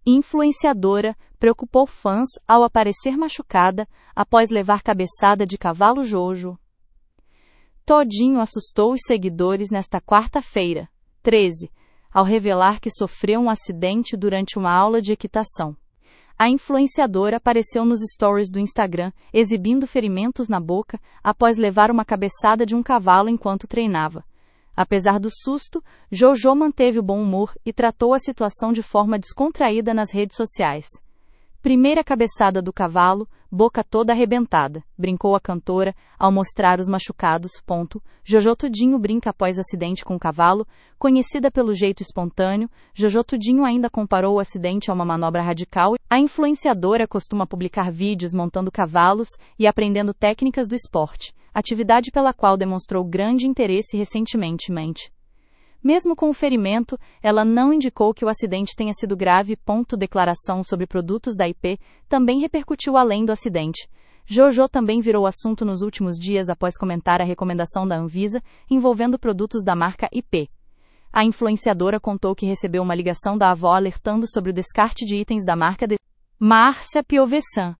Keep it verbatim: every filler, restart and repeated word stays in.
Influenciadora preocupou fãs ao aparecer machucada após levar cabeçada de cavalo Jojo. Todinho assustou os seguidores nesta quarta-feira, treze, ao revelar que sofreu um acidente durante uma aula de equitação. A influenciadora apareceu nos stories do Instagram, exibindo ferimentos na boca após levar uma cabeçada de um cavalo enquanto treinava. Apesar do susto, Jojo manteve o bom humor e tratou a situação de forma descontraída nas redes sociais. Primeira cabeçada do cavalo, boca toda arrebentada, brincou a cantora ao mostrar os machucados. Ponto. Jojo Todinho brinca após acidente com o cavalo. Conhecida pelo jeito espontâneo, Jojo Todinho ainda comparou o acidente a uma manobra radical. A influenciadora costuma publicar vídeos montando cavalos e aprendendo técnicas do esporte, atividade pela qual demonstrou grande interesse recentemente. Mesmo com o ferimento, ela não indicou que o acidente tenha sido grave. Ponto. Declaração sobre produtos da I P também repercutiu além do acidente. Jojo também virou assunto nos últimos dias após comentar a recomendação da Anvisa envolvendo produtos da marca I P. A influenciadora contou que recebeu uma ligação da avó alertando sobre o descarte de itens da marca de Márcia Piovesan,